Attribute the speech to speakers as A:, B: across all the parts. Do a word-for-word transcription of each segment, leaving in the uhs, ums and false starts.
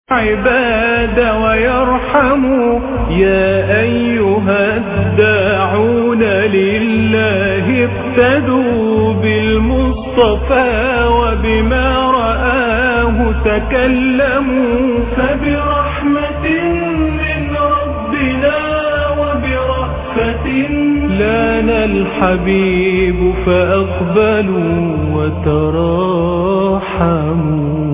A: عباد ويرحموا يا أيها الداعون لله اقتدوا بالمصطفى وبما رآه تكلموا فبرحمة من ربنا وبرأفة لنا الحبيب فأقبلوا وتراحموا.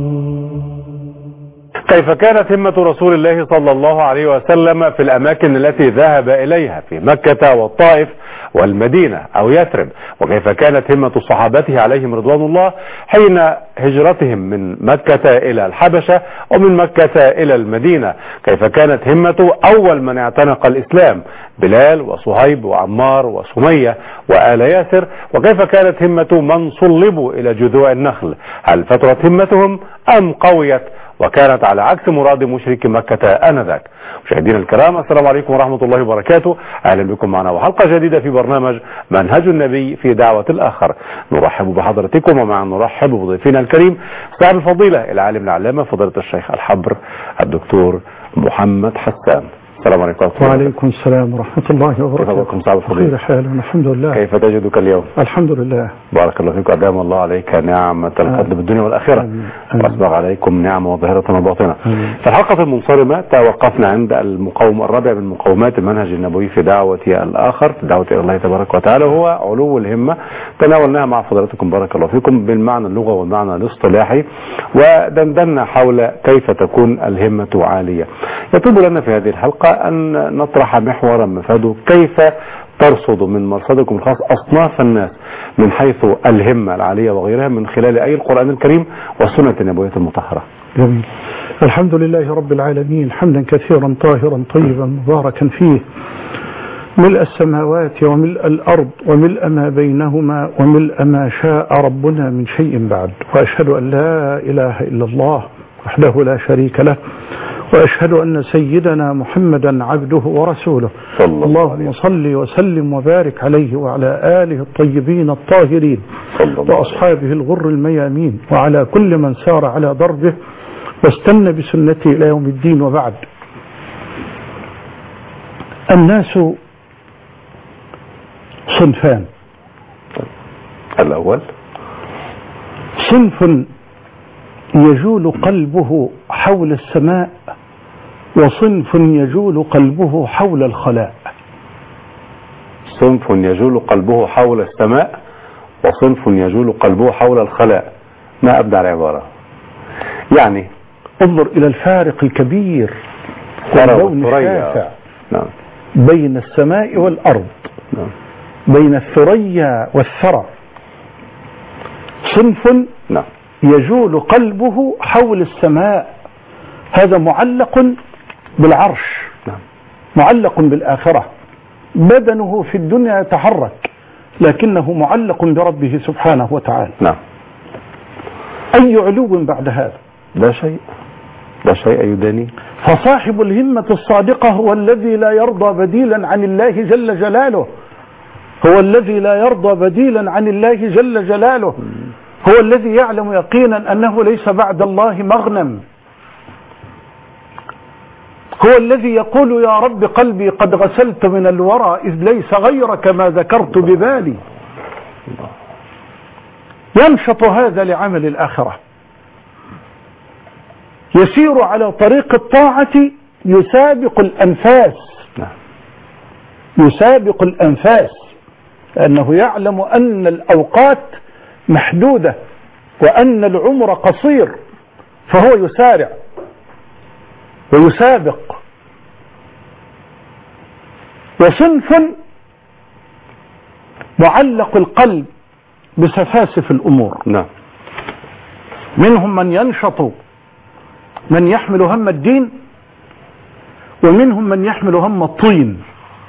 B: كيف كانت همة رسول الله صلى الله عليه وسلم في الأماكن التي ذهب إليها في مكة والطائف والمدينة أو يثرب، وكيف كانت همة صحابته عليهم رضوان الله حين هجرتهم من مكة إلى الحبشة ومن مكة إلى المدينة، كيف كانت همته أول من اعتنق الإسلام بلال وصهيب وعمار وسمية وآل ياسر، وكيف كانت همة من صلبوا إلى جذوع النخل، هل فترت همتهم أم قويت وكانت على عكس مراد مشرك مكة آنذاك؟ مشاهدينا الكرام، السلام عليكم ورحمة الله وبركاته، أهلا بكم معنا وحلقة جديدة في برنامج منهج النبي في دعوة الآخر. نرحب بحضرتكم ومع نرحب بضيفنا الكريم صاحب الفضيلة العالم العلامة فضيلة الشيخ الحبر الدكتور محمد حسان. السلام عليكم.
C: وعليكم السلام ورحمة الله وبركاته.
B: كيف صاحب الفضيلة؟
C: بخير حال الحمد لله.
B: كيف تجدك اليوم؟
C: الحمد لله.
B: بارك الله فيك، أدام الله عليك نعمة الفضل بالدنيا والآخرة، وأسبغ عليكم نعمة وظاهرة وباطنة. في الحلقة المنصرمة توقفنا عند المقوم الرابع من مقومات المنهج النبوي في دعوة الآخر، في دعوة إلى الله تبارك وتعالى، هو علو الهمة. تناولناها مع فضلاتكم بارك الله فيكم بالمعنى اللغة والمعنى الاصطلاحي، ودندنا حول كيف تكون الهمة عالية. يطلب لنا في هذه الحلقة أن نطرح محورا مفاده كيف ترصد من مرصدكم الخاص أصناف الناس من حيث الهمة العالية وغيرها من خلال أي القرآن الكريم والسنة النبوية المطهرة.
C: جميل. الحمد لله رب العالمين، حمدا كثيرا طاهرا طيبا مباركا فيه، ملء السماوات وملء الأرض وملء ما بينهما وملء ما شاء ربنا من شيء بعد، وأشهد أن لا إله إلا الله وحده لا شريك له، وأشهد أن سيدنا محمدا عبده ورسوله. اللهم صل وسلم وبارك عليه وعلى آله الطيبين الطاهرين وأصحابه الغر الميامين وعلى كل من سار على ضربه واستنى بسنته إلى يوم الدين. وبعد، الناس صنفان.
B: الأول
C: صنف يجول قلبه حول السماء، وصنف يجول قلبه حول الخلاء.
B: صنف يجول قلبه حول السماء وصنف يجول قلبه حول الخلاء. ما أبدع العبارة. يعني
C: انظر إلى الفارق الكبير واللون الشاسع بين السماء والأرض، نعم. بين الثريا والثرى. صنف نعم. يجول قلبه حول السماء، هذا معلق بالعرش، نعم. معلق بالآخرة، بدنه في الدنيا يتحرك لكنه معلق بربه سبحانه وتعالى، نعم. أي علو بعد هذا؟
B: لا شيء، لا شيء يداني.
C: فصاحب الهمة الصادقة هو الذي لا يرضى بديلا عن الله جل جلاله، هو الذي لا يرضى بديلا عن الله جل جلاله، هو الذي يعلم يقينا أنه ليس بعد الله مغنم، هو الذي يقول يا رب قلبي قد غسلت من الورى إذ ليس غيرك ما ذكرت ببالي. ينشط هذا لعمل الآخرة، يسير على طريق الطاعة يسابق الأنفاس، يسابق الأنفاس، لأنه يعلم أن الأوقات محدودة وأن العمر قصير، فهو يسارع ويسابق. وصنف معلق القلب بسفاسف الأمور، نعم. منهم من ينشط، من يحمل هم الدين، ومنهم من يحمل هم الطين.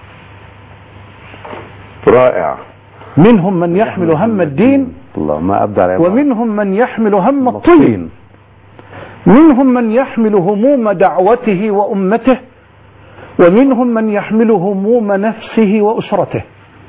B: رائع.
C: منهم من يحمل هم الدين،
B: الله ما أبدع،
C: ومنهم من يحمل هم الطين. منهم من يحمل هموم دعوته وأمته، ومنهم من يحمل هموم نفسه وأسرته.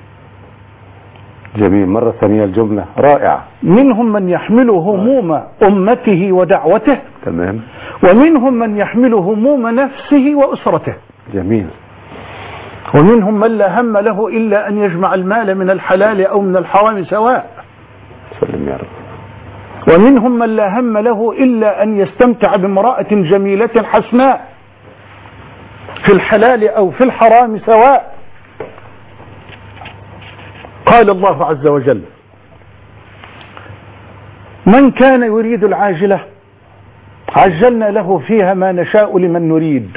B: جميل، مرة ثانية الجملة رائعة.
C: منهم من يحمل هموم أمته ودعوته،
B: تمام.
C: ومنهم من يحمل هموم نفسه وأسرته.
B: جميل.
C: ومنهم من لا هم له إلا أن يجمع المال من الحلال أو من الحرام سواء.
B: سلم يا رب.
C: ومنهم من لا هم له إلا أن يستمتع بامرأة جميلة حسناء في الحلال أو في الحرام سواء. قال الله عز وجل: من كان يريد العاجلة عجلنا له فيها ما نشاء لمن نريد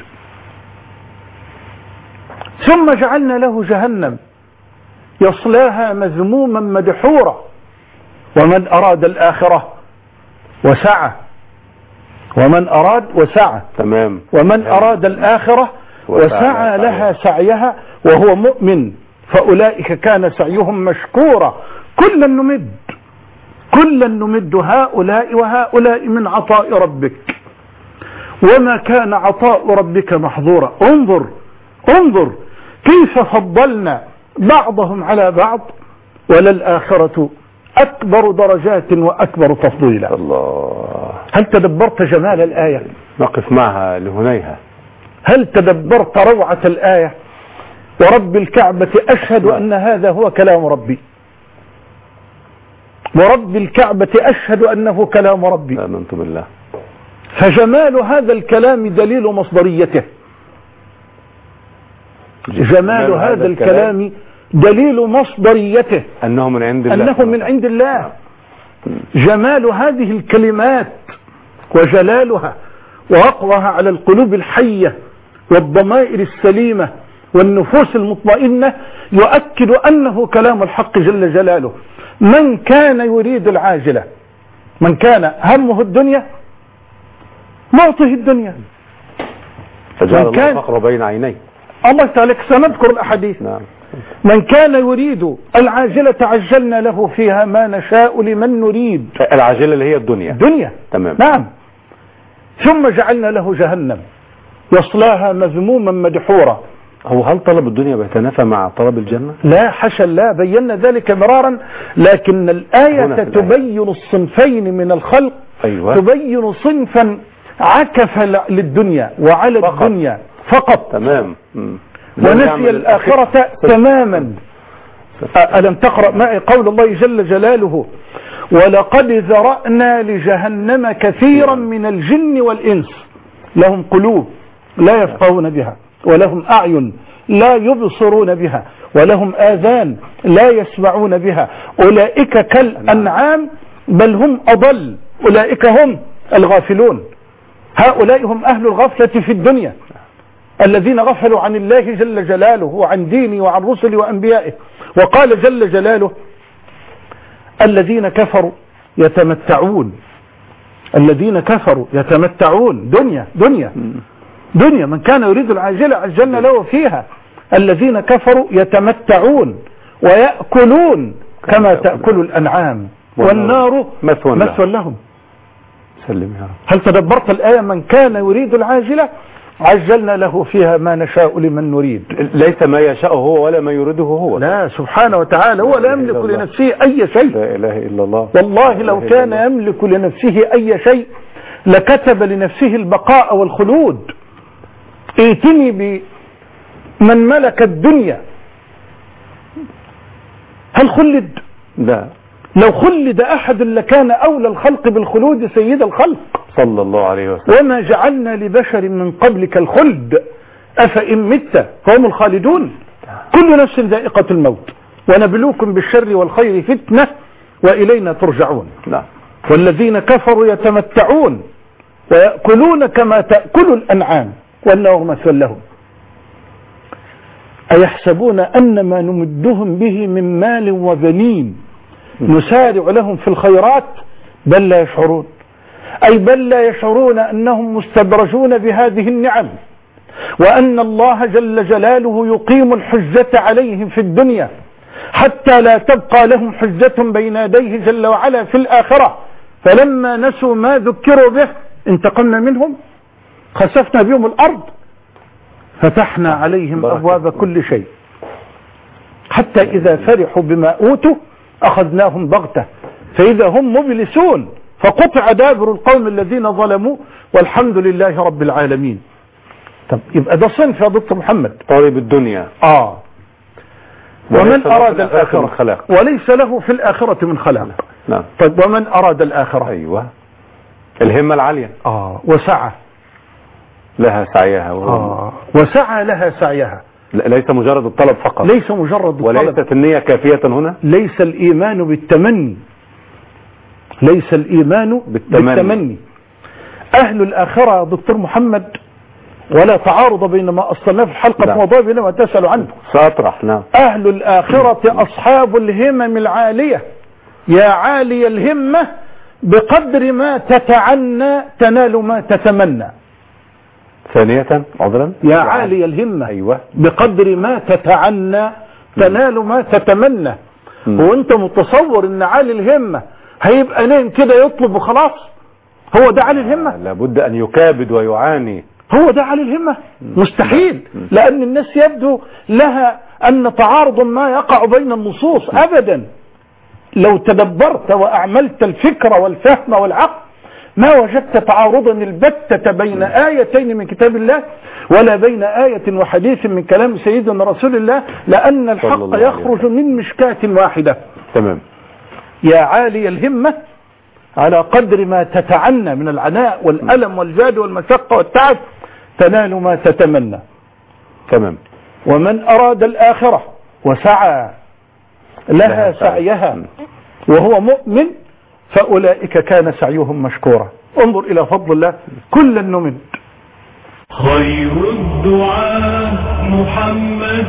C: ثم جعلنا له جهنم يصلاها مذموما مدحورا ومن أراد الآخرة وسعى ومن أراد وسعى
B: تمام.
C: ومن أراد الآخرة وسعى لها سعيها وهو مؤمن فأولئك كان سعيهم مشكورا. كلا نمد كلا نمد هؤلاء وهؤلاء من عطاء ربك وما كان عطاء ربك محظورا. انظر انظر كيف فضلنا بعضهم على بعض وللآخرة أكبر درجات وأكبر تفضيلا.
B: الله.
C: هل تدبرت جمال الآية؟
B: نقف معها لهنيها.
C: هل تدبرت روعة الآية؟ ورب الكعبة أشهد أن هذا هو كلام ربي. ورب الكعبة أشهد أنه كلام ربي.
B: آمنت بالله.
C: فجمال هذا الكلام دليل مصدريته. جمال هذا الكلام دليل مصدريته
B: أنه من عند الله.
C: أنه من عند الله. جمال هذه الكلمات وجلالها ووقعها على القلوب الحية والضمائر السليمة والنفوس المطمئنة يؤكد أنه كلام الحق جل جلاله. من كان يريد العاجلة، من كان همه الدنيا نعطه الدنيا.
B: فجعل الله الفقر بين عينيه.
C: الله تعالى سنذكر الأحاديث.
B: نعم.
C: من كان يريد العاجلة عجلنا له فيها ما نشاء لمن نريد.
B: العاجلة اللي هي الدنيا.
C: الدنيا.
B: تمام.
C: نعم. ثم جعلنا له جهنم يصلاها مذموما مدحورا.
B: هو هل طلب الدنيا بيتنافى مع طلب الجنة؟
C: لا حاشا لا، بينا ذلك مرارا، لكن الآية تبين الصنفين من الخلق.
B: أيوة.
C: تبين صنفا عكف للدنيا وعلى فقط. الدنيا فقط.
B: تمام.
C: ونسي الآخرة تماما. ألم تقرأ معي قول الله جل جلاله: ولقد ذرأنا لجهنم كثيرا من الجن والإنس لهم قلوب لا يفقهون بها ولهم أعين لا يبصرون بها ولهم آذان لا يسمعون بها أولئك كالأنعام بل هم أضل أولئك هم الغافلون. هؤلاء هم أهل الغفلة في الدنيا الذين غفلوا عن الله جل جلاله وعن دينه وعن رسله وأنبيائه. وقال جل جلاله: الذين كفروا يتمتعون الذين كفروا يتمتعون دنيا دنيا دنيا. من كان يريد العاجلة عجلنا له فيها. الذين كفروا يتمتعون ويأكلون كما تأكل الأنعام والنار مثوى لهم.
B: سلم يا رب.
C: هل تدبرت الآية؟ من كان يريد العاجلة عجلنا له فيها ما نشاء لمن نريد.
B: ليس ما يشاء هو ولا ما يريده هو.
C: لا سبحانه وتعالى هو لا يملك لنفسه أي شيء.
B: لا إله إلا الله.
C: والله لو كان يملك لنفسه أي شيء لكتب لنفسه البقاء والخلود. ائتني بمن ملك الدنيا. هل خلد؟
B: لا.
C: لو خلد أحد لكان أولى الخلق بالخلود سيد الخلق
B: صلى الله عليه وسلم.
C: وما جعلنا لبشر من قبلك الخلد أفإن مت فهم الخالدون. كل نفس ذائقة الموت ونبلوكم بالشر والخير فتنة وإلينا ترجعون.
B: لا.
C: والذين كفروا يتمتعون ويأكلون كما تأكل الأنعام والنار مثوى لهم. أيحسبون أن ما نمدهم به من مال وبنين نسارع لهم في الخيرات بل لا يشعرون. أي بل لا يشعرون أنهم مستدرجون بهذه النعم وأن الله جل جلاله يقيم الحجة عليهم في الدنيا حتى لا تبقى لهم حجة بين يديه جل وعلا في الآخرة. فلما نسوا ما ذكروا به انتقمنا منهم خسفنا بهم الأرض فتحنا عليهم أبواب كل شيء حتى إذا فرحوا بما أوتوا أخذناهم بغتة فإذا هم مبلسون فقطع دابر القوم الذين ظلموا والحمد لله رب العالمين. طب يبقى ده صنف يا دكتور محمد.
B: طالب الدنيا
C: اه ومن أراد الآخرة
B: خلاق.
C: وليس له في الآخرة من خلاق.
B: نعم.
C: طيب ومن أراد الآخرة؟
B: أيوة الهمة العالية.
C: آه وسعى
B: لها سعيها و...
C: آه وسعى لها سعيها.
B: ليس مجرد الطلب فقط.
C: ليس مجرد الطلب.
B: وليست النية كافية هنا.
C: ليس الإيمان بالتمني. ليس الإيمان بالتمني, بالتمني. أهل الآخرة يا دكتور محمد ولا تعارض بين ما أصلنا في الحلقة
B: نعم.
C: الماضية بين ما تسأل عنه.
B: سأطرح. نعم.
C: أهل الآخرة أصحاب الهمم العالية. يا عالي الهمة بقدر ما تتعنى تنال ما تتمنى.
B: ثانية عذرا.
C: يا عالي الهمة.
B: أيوة.
C: بقدر ما تتعنى تنال ما تتمنى. وانت متصور ان عالي الهمة هيبقى نايم كده يطلب وخلاص؟ هو ده عالي الهمة؟
B: لابد ان يكابد ويعاني.
C: هو ده عالي الهمة؟ مستحيل. لان الناس يبدو لها ان تعارض ما يقع بين النصوص. ابدا. لو تدبرت واعملت الفكر والفهم والعقل ما وجدت تعارضا البتة بين آيتين من كتاب الله ولا بين آية وحديث من كلام سيدنا رسول الله، لأن الحق يخرج من مشكاة واحدة.
B: تمام.
C: يا عالي الهمة على قدر ما تتعنى من العناء والألم والجهد والمشقة والتعب تنال ما تتمنى.
B: تمام.
C: ومن أراد الآخرة وسعى لها سعيها وهو مؤمن فأولئك كان سعيهم مشكورا. انظر إلى فضل الله كلا نمد.
A: خير الدعاء محمد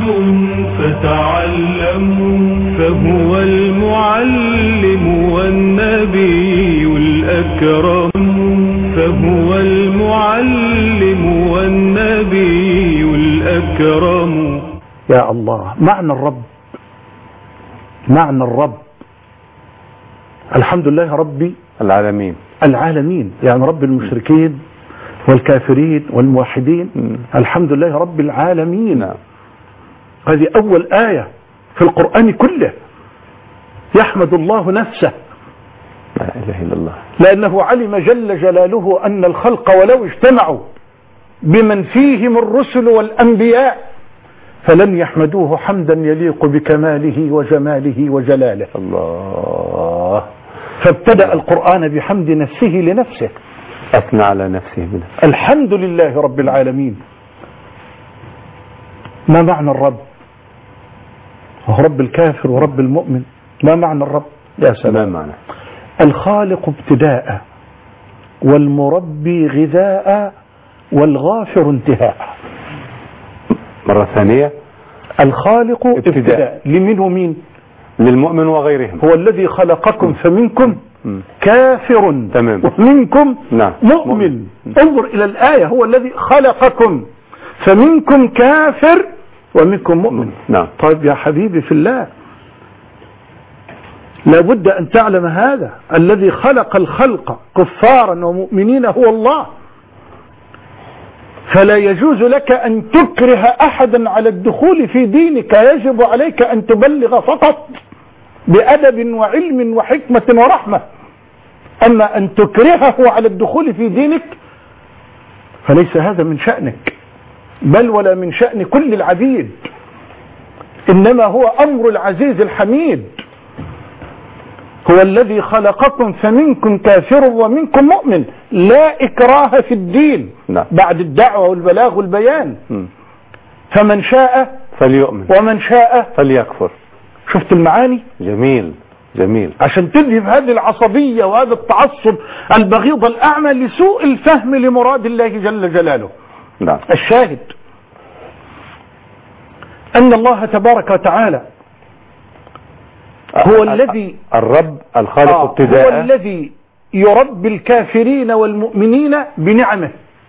A: فتعلموا فهو المعلم والنبي الأكرم فهو المعلم والنبي الأكرم.
C: يا الله معنى الرب معنى الرب الحمد لله ربي
B: العالمين
C: العالمين يعني رب المشركين والكافرين والموحدين. م. الحمد لله رب العالمين.
B: نعم.
C: هذه أول آية في القرآن كله يحمد الله نفسه.
B: لا إله إلا الله.
C: لأنه علم جل جلاله أن الخلق ولو اجتمعوا بمن فيهم الرسل والأنبياء فلن يحمدوه حمدا يليق بكماله وجماله وجلاله.
B: الله.
C: فابتدأ القرآن بحمد نفسه لنفسه.
B: أثنى على نفسه بنفسه.
C: الحمد لله رب العالمين. ما معنى الرب؟ هو رب الكافر ورب المؤمن. ما معنى الرب؟ يا سلام.
B: ما معنى؟
C: الخالق ابتداء والمربي غذاء والغافر انتهاء.
B: مرة ثانية.
C: الخالق ابتداء, ابتداء. لمن ومين؟
B: للمؤمن وغيرهم.
C: هو الذي خلقكم فمنكم م. كافر.
B: تمام.
C: ومنكم
B: نعم.
C: مؤمن. مؤمن. انظر إلى الآية هو الذي خلقكم فمنكم كافر ومنكم مؤمن.
B: نعم.
C: طيب يا حبيبي في الله لابد أن تعلم هذا الذي خلق الخلق كفارا ومؤمنين هو الله. فلا يجوز لك أن تكره أحدا على الدخول في دينك. يجب عليك أن تبلغ فقط بأدب وعلم وحكمة ورحمة. أما أن تكرهه على الدخول في دينك فليس هذا من شأنك بل ولا من شأن كل العبيد. إنما هو أمر العزيز الحميد. هو الذي خلقكم فمنكم كافر ومنكم مؤمن. لا إكراه في الدين.
B: لا.
C: بعد الدعوة والبلاغ والبيان. م. فمن شاء
B: فليؤمن
C: ومن شاء
B: فليكفر.
C: شفت المعاني؟
B: جميل جميل.
C: عشان تذهب هذه العصبية وهذا التعصب البغيض الأعمى لسوء الفهم لمراد الله جل جلاله.
B: لا.
C: الشاهد أن الله تبارك وتعالى هو الذي
B: الرب الخالق
C: آه
B: ابتداء.
C: هو الذي يربي الكافرين والمؤمنين بنعمه.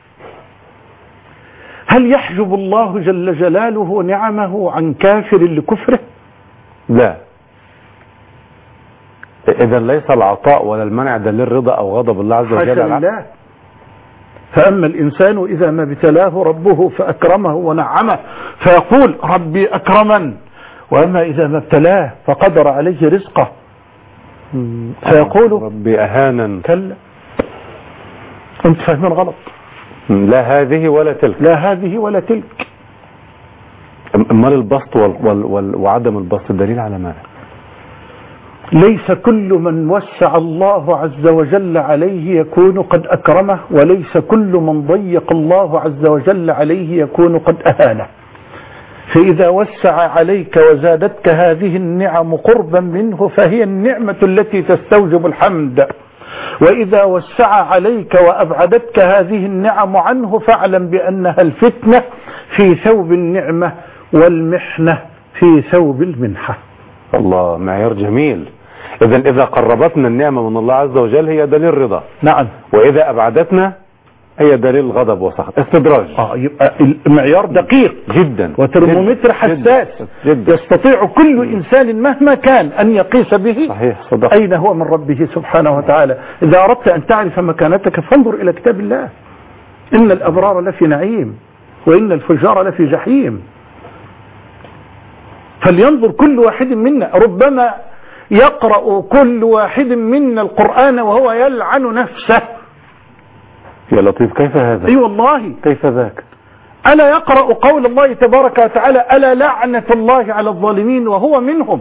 C: هل يحجب الله جل جلاله نعمه عن كافر لكفره؟
B: لا. إذا ليس العطاء ولا المنع دليل الرضا أو غضب الله عز وجل.
C: حاشا لله. فأما الإنسان إذا ما ابتلاه ربه فأكرمه ونعمه فيقول ربي أكرمن. وأما إذا ما ابتلاه فقدر عليه رزقه فيقول
B: ربي أهانا.
C: كلا، أنت فاهمين غلط.
B: لا هذه ولا تلك.
C: لا هذه ولا تلك.
B: أمال البسط وال وال وال وعدم البسط دليل على ماذا؟
C: ليس كل من وسع الله عز وجل عليه يكون قد أكرمه، وليس كل من ضيق الله عز وجل عليه يكون قد أهانه. فإذا وسع عليك وزادتك هذه النعم قربا منه فهي النعمة التي تستوجب الحمد، وإذا وسع عليك وأبعدتك هذه النعم عنه فاعلم بأنها الفتنة في ثوب النعمة والمحنة في ثوب المنحة.
B: الله، معيار جميل. إذا إذا قربتنا النعمة من الله عز وجل هي دليل رضا.
C: نعم.
B: وإذا أبعدتنا هي دليل غضب وسخط، استدراج.
C: آه يبقى المعيار دقيق
B: جدا،
C: وترمومتر حساس جداً. يستطيع كل إنسان مهما كان أن يقيس به
B: صحيح. صدق.
C: أين هو من ربه سبحانه وتعالى. إذا أردت أن تعرف مكانتك فانظر إلى كتاب الله. إن الأبرار لفي نعيم وإن الفجار لفي جحيم. فلينظر كل واحد منا. ربما يقرأ كل واحد منا القرآن وهو يلعن نفسه.
B: يا لطيف، كيف هذا؟
C: اي والله.
B: كيف ذاك؟
C: ألا يقرأ قول الله تبارك وتعالى ألا لعنة الله على الظالمين وهو منهم.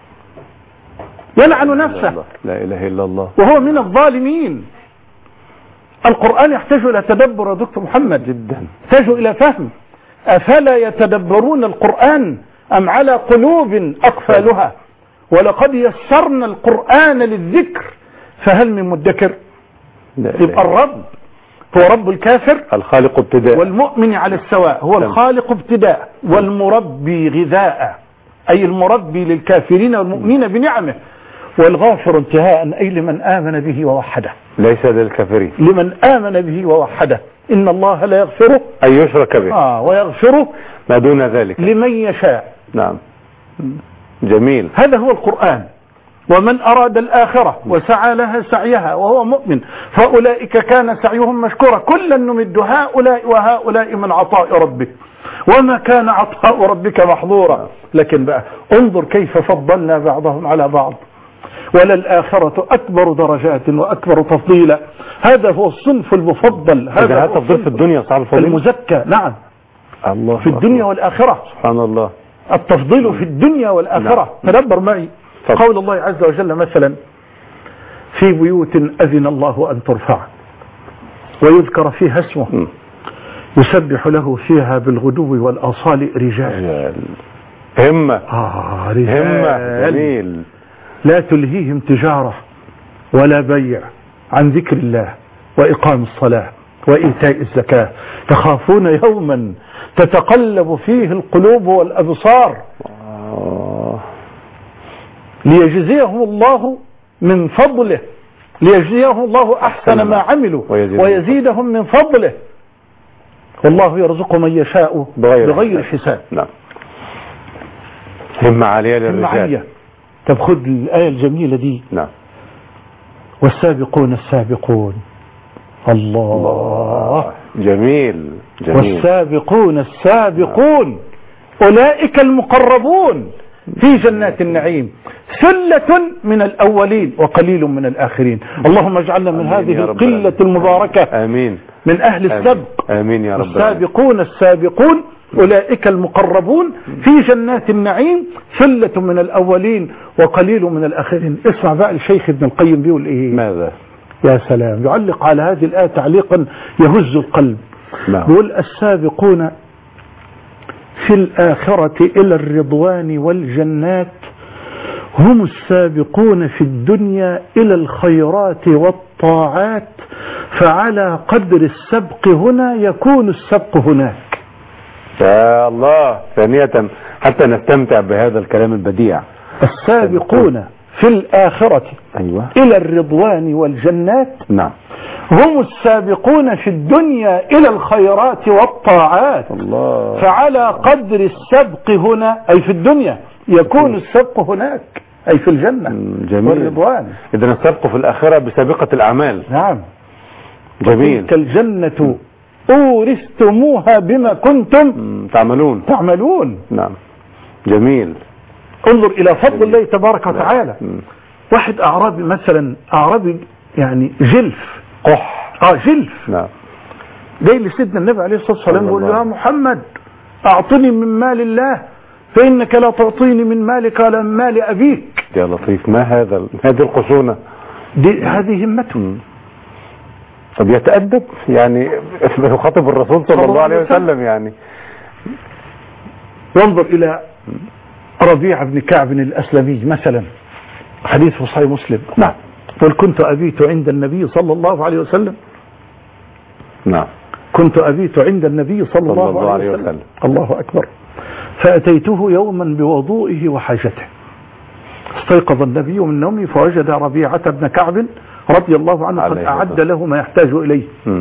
C: يلعن نفسه.
B: لا إله إلا الله.
C: وهو من الظالمين. القرآن يحتاج إلى تدبر يا دكتور محمد،
B: جدا
C: يحتاج إلى فهم. أفلا يتدبرون القرآن أم على قلوب أقفالها؟ ولقد يسرنا القرآن للذكر فهل من مدكر؟ يبقى الرب هو رب الكافر
B: الخالق ابتداء
C: والمؤمن على السواء، هو الخالق ابتداء والمربي غذاء، أي المربي للكافرين والمؤمنين بنعمه، والغافر انتهاء، أي لمن آمن به ووحده،
B: ليس للكافرين،
C: لمن آمن به ووحده. إن الله لا يغفره
B: أن يشرك به
C: آه ويغفره
B: ما دون ذلك
C: لمن يشاء.
B: نعم، جميل.
C: هذا هو القرآن. ومن أراد الآخرة وسعى لها سعيها وهو مؤمن فأولئك كان سعيهم مشكورا كلا نمد هؤلاء وهؤلاء من عطاء ربك وما كان عطاء ربك محظورا. لكن بقى انظر كيف فضلنا بعضهم على بعض، وللآخرة أكبر درجات وأكبر تفضيلا. هذا هو الصنف المفضل.
B: هذا هذا تفضيل في الدنيا صعب الفضيل
C: المزكى. نعم،
B: الله
C: في الدنيا والآخرة.
B: سبحان الله،
C: التفضيل في الدنيا والآخرة. تدبر معي فضل. قول الله عز وجل مثلا في بيوت أذن الله أن ترفع ويذكر فيها اسمه م. يسبح له فيها بالغدو والآصال رجال
B: همة
C: آه رجال
B: همة جميل
C: لا تلهيهم تجارة ولا بيع عن ذكر الله وإقام الصلاة وإيتاء الزكاة تخافون يوما تتقلب فيه القلوب والأبصار آه. ليجزيهم الله من فضله، ليجزيهم الله أحسن ما عملوا ويزيدهم من فضله، والله يرزق من يشاء بغير, بغير حساب.
B: نعم، همة عالية للرجال.
C: طب خذ الآية الجميلة دي.
B: نعم،
C: والسابقون السابقون. الله, الله.
B: جميل جميل.
C: والسابقون السابقون أولئك المقربون في جنات النعيم ثلة من الأولين وقليل من الآخرين. اللهم اجعلنا من هذه القلة المباركة.
B: آمين.
C: من أهل السبق.
B: آمين يا رب.
C: السابقون السابقون أولئك المقربون في جنات النعيم ثلة من الأولين وقليل من الآخرين. اسمع بقى الشيخ ابن القيم بيقول إيه؟
B: ماذا؟
C: يا سلام، يعلق على هذه الآية تعليقا يهز القلب. بيقول السابقون في الآخرة إلى الرضوان والجنات هم السابقون في الدنيا إلى الخيرات والطاعات، فعلى قدر السبق هنا يكون السبق هناك.
B: يا الله، ثانية حتى نستمتع بهذا الكلام البديع.
C: السابقون في الآخرة
B: أيوة.
C: إلى الرضوان والجنات
B: نعم
C: هم السابقون في الدنيا إلى الخيرات والطاعات.
B: الله.
C: فعلى قدر السبق هنا أي في الدنيا يكون السبق هناك أي في الجنة.
B: جميل.
C: والرضوان.
B: إذن السبق في الآخرة بسابقة الأعمال.
C: نعم،
B: جميل.
C: تلك الجنة أورثتموها بما كنتم
B: تعملون
C: تعملون.
B: نعم، جميل.
C: انظر إلى فضل الله تبارك وتعالى. واحد أعرابي مثلا، أعرابي يعني جلف
B: قح
C: اه جلف
B: نعم
C: جاي لسيدنا النبي عليه الصلاة والسلام يقول له يا محمد أعطني من مال الله فإنك لا تعطيني من مالك ولا من مال أبيك.
B: يا لطيف، ما هذا هذه الخشونة
C: دي هذه همته.
B: طب يتأدب يعني يخاطب الرسول صلى الله عليه وسلم يعني.
C: وانظر إلى ربيعة بن كعب الأسلمي مثلا، حديث في صحيح مسلم.
B: نعم.
C: قل كنت أبيت عند النبي صلى الله عليه وسلم.
B: نعم.
C: كنت أبيت عند النبي صلى الله, الله عليه وسلم. وسلم. الله أكبر. فأتيته يوما بوضوئه وحاجته. استيقظ النبي من نومه فوجد ربيعة بن كعب رضي الله عنه قد أعد له ما يحتاج إليه.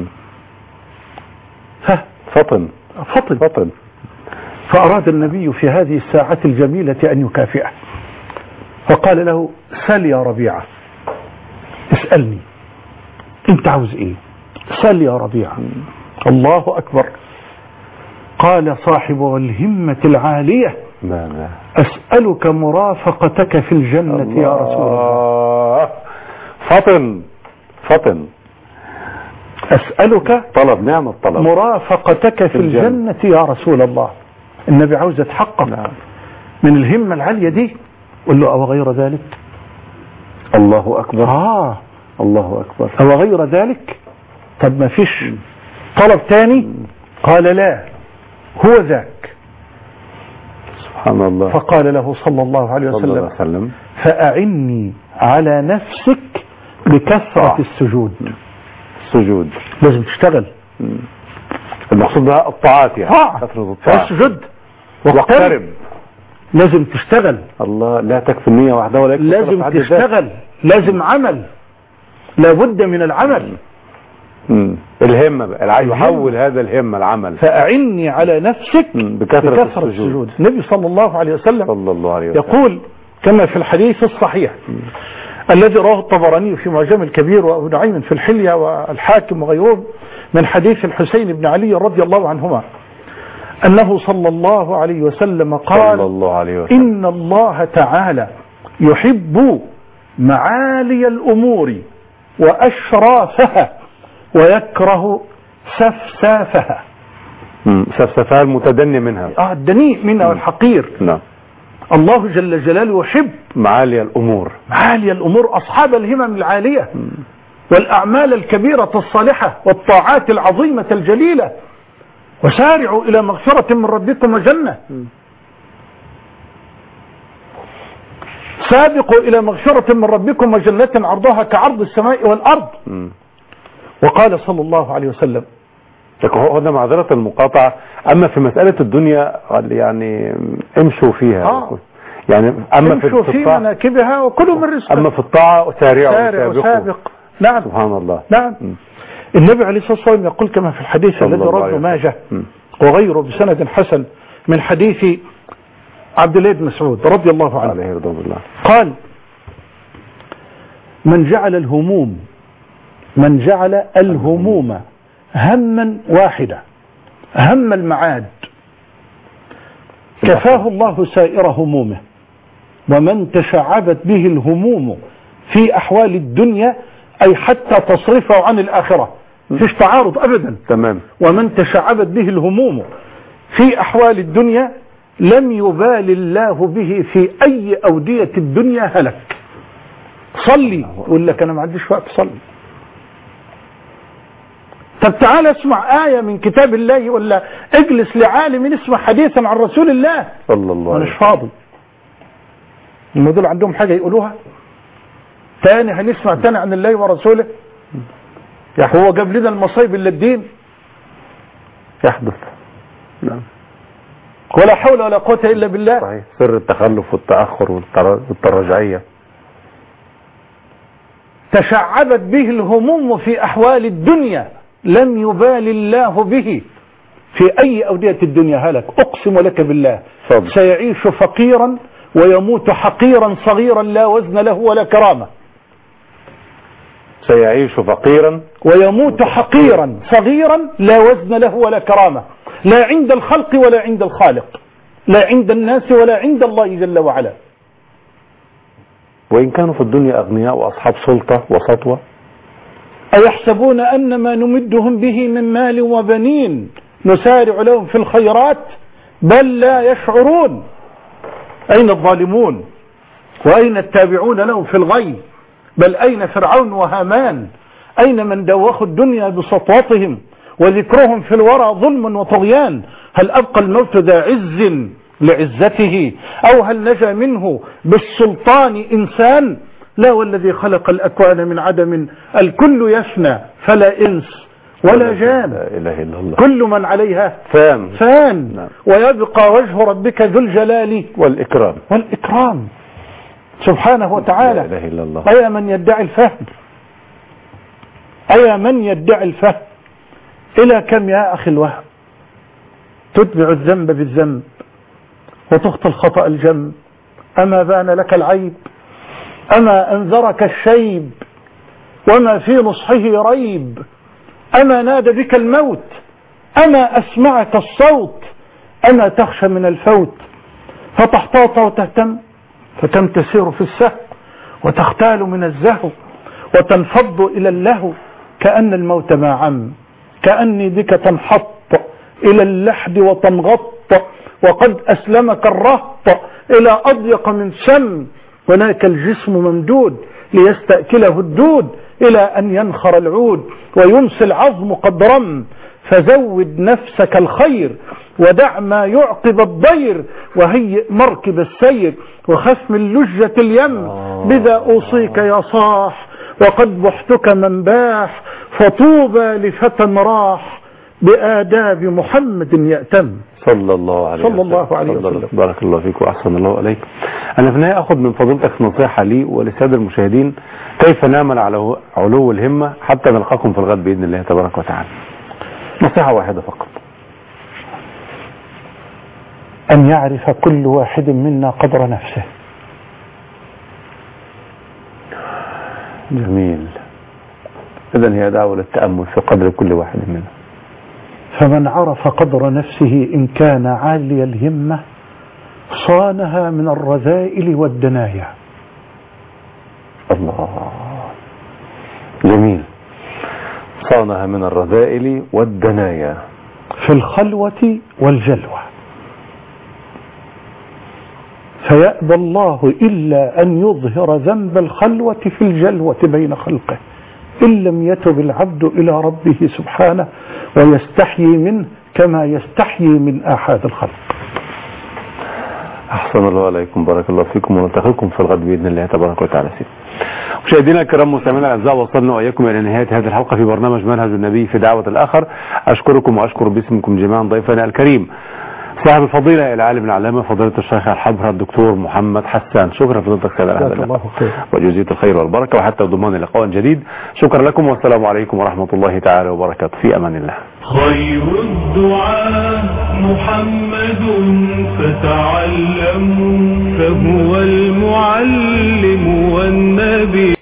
C: ها
B: فطن
C: فطن
B: فطن
C: فأراد النبي في هذه الساعة الجميلة أن يكافئه، فقال له سل يا ربيعة، اسألني انت عاوز ايه، سل يا ربيعة. الله أكبر. قال صاحب الهمة العالية
B: لا لا.
C: أسألك مرافقتك في الجنة يا رسول الله.
B: فطن فطن
C: أسألك
B: طلب نعم الطلب
C: مرافقتك في الجنة يا رسول الله. النبي عاوز يتحقق نعم. من الهمة العالية دي. قل له أو غير ذلك.
B: الله أكبر.
C: آه
B: الله أكبر.
C: أو غير ذلك. طب ما فيش طلب تاني؟ قال لا هو ذاك.
B: سبحان الله.
C: فقال له صلى الله عليه وسلم,
B: الله عليه وسلم
C: فأعني على نفسك بكثرة آه. السجود.
B: السجود
C: لازم تشتغل.
B: المقصود بها الطاعات يعني
C: آه.
B: كثرة الطاعات.
C: فاسجد
B: واقترب.
C: لازم تشتغل.
B: الله لا تكفي النية وحدها ولا يكفي.
C: لازم تشتغل. لازم عمل. لابد من العمل.
B: مم. الهمة بقى يحول هذا الهمة العمل.
C: فأعني على نفسك
B: بكثرة, بكثرة السجود. السجود.
C: النبي صلى الله عليه وسلم
B: صلى الله عليه وسلم
C: يقول كما في الحديث الصحيح مم. الذي رواه الطبراني في معجم الكبير وأبو نعيم في الحلية والحاكم وغيرهم من حديث الحسين بن علي رضي الله عنهما أنه صلى الله عليه وسلم قال
B: صلى الله عليه وسلم
C: إن الله تعالى يحب معالي الأمور وأشرافها ويكره سفسافها.
B: سفسافها المتدني منها.
C: اه الدنيء منها والحقير.
B: نعم.
C: الله جل جلاله يحب
B: معالي الأمور.
C: معالي الأمور أصحاب الهمم العالية م. والأعمال الكبيرة الصالحة والطاعات العظيمة الجليلة. وسارعوا إلى مغفرة من ربكم وجنة. م. سابقوا إلى مغفرة من ربكم وجنة عرضها كعرض السماء والأرض. م. وقال صلى الله عليه وسلم
B: هذا معذرة المقاطعة. أما في مسألة الدنيا يعني امشوا فيها
C: آه.
B: يعني أما
C: امشوا في مناكبها وكلوا من رزقها.
B: أما في الطاعة سارعوا
C: سارع وسابق. نعم.
B: سبحان الله.
C: نعم. م. النبي عليه الصلاة والسلام يقول كما في الحديث الذي رواه ابن ماجه وغيره بسند حسن من حديث عبد الله بن مسعود رضي الله عنه
B: عليه رضي الله
C: قال من جعل الهموم من جعل الهموم هما واحدا هم المعاد كفاه الله سائر همومه. ومن تشعبت به الهموم في أحوال الدنيا أي حتى تصرفه عن الآخرة فيش تعارض أبدا.
B: تمام.
C: ومن تشعبت به الهموم في أحوال الدنيا لم يبال الله به في أي أودية الدنيا هلك. صلي يقول لك أنا ما عنديش وقت صلي. طب تعال اسمع آية من كتاب الله ولا اجلس لعالم اسمع حديثا عن رسول الله.
B: صلى الله عليه
C: وسلم. مش فاضل. هم دول عندهم حاجة يقولوها تاني هنسمع تاني عن الله ورسوله. هو جاب لنا المصايب اللي الدين
B: يحدث. نعم.
C: ولا حول ولا قوة إلا بالله.
B: صحيح. سر التخلف والتأخر والترجعية.
C: تشعبت به الهموم في أحوال الدنيا لم يبال الله به في أي أودية الدنيا هلك. أقسم لك بالله
B: صدق.
C: سيعيش فقيرا ويموت حقيرا صغيرا لا وزن له ولا كرامة.
B: سيعيش فقيرا
C: ويموت حقيرا صغيرا لا وزن له ولا كرامة. لا عند الخلق ولا عند الخالق. لا عند الناس ولا عند الله جل وعلا.
B: وإن كانوا في الدنيا أغنياء وأصحاب سلطة وسطوة.
C: أيحسبون أن ما نمدهم به من مال وبنين نسارع لهم في الخيرات بل لا يشعرون. أين الظالمون وأين التابعون لهم في الغي؟ بل أين فرعون وهامان؟ أين من دوخوا الدنيا بسطوتهم وذكرهم في الورى ظلم وطغيان؟ هل أبقى الموت ذا عز لعزته أو هل نجا منه بالسلطان إنسان؟ لا، والذي خلق الأكوان من عدم الكل يفنى فلا إنس ولا جان.
B: لا إله إلا الله.
C: كل من عليها
B: فان,
C: فان.
B: نعم.
C: ويبقى وجه ربك ذو الجلال
B: والإكرام
C: والإكرام سبحانه وتعالى.
B: لا إله إلا الله.
C: أيا من يدعي الفهم، أيا من يدعي الفهم، إلى كم يا أخي الوهم تتبع الذنب بالذنب وتخطي الخطأ الجم؟ أما بان لك العيب، أما أنذرك الشيب، وما في نصحه ريب، أما نادى بك الموت، أما أسمعك الصوت، أما تخشى من الفوت فتحتاط وتهتم، فتم تسير في السهو وتختال من الزهو وتنفض إلى اللهو كأن الموت ما عم، كأني بك تنحط إلى اللحد وتنغط، وقد أسلمك الرهط إلى أضيق من سم، هناك الجسم ممدود ليستأكله الدود إلى أن ينخر العود وينسي العظم قد رم، فزود نفسك الخير ودع ما يعقب الضير، وهيئ مركب السير وخف من لجة اليم، بذا أوصيك يا صاح وقد بحتك من باح، فطوبى لفتى راح بآداب محمد يأتم
B: صلى الله عليه
C: صلى الله عليه وسلم.
B: بارك الله فيك وأحسن الله عليك. أنا في النهاية أخذ من فضيلتك نصيحة لي ولسادة المشاهدين كيف نعمل على علو الهمة حتى نلقاكم في الغد بإذن الله تبارك وتعالى. نصيحة واحدة فقط.
C: أن يعرف كل واحد منا قدر نفسه.
B: جميل. إذن هي دعوة للتأمل في قدر كل واحد منا.
C: فمن عرف قدر نفسه إن كان عالي الهمة صانها من الرذائل والدنايا.
B: الله، جميل. صانها من الرذائل والدنايا
C: في الخلوة والجلوة، فيأبى الله إلا أن يظهر ذنب الخلوة في الجلوة بين خلقه إن لم يتب العبد إلى ربه سبحانه ويستحيي منه كما يستحيي من آحاد الخلق.
B: أحسن الله عليكم، بارك الله فيكم، ونلتقيكم في الغد بإذن الله تبارك وتعالى. مشاهدينا الكرام مستمعينا الاعزاء، وصلنا واياكم الى نهايه هذه الحلقه في برنامج منهج النبي في دعوه الاخر. اشكركم واشكر باسمكم جميعا ضيفنا الكريم صاحب الفضيله العالم العلامه فضيله الشيخ الحبر الدكتور محمد حسان. شكرا فضيلتك سيد هذا اللقاء وجزيت الخير والبركه وحتى ضمان لقاء جديد. شكرا لكم والسلام عليكم ورحمه الله تعالى وبركاته. في امان الله.
A: خير الدعاء محمد فتعلموا فهو المعلم والنبي.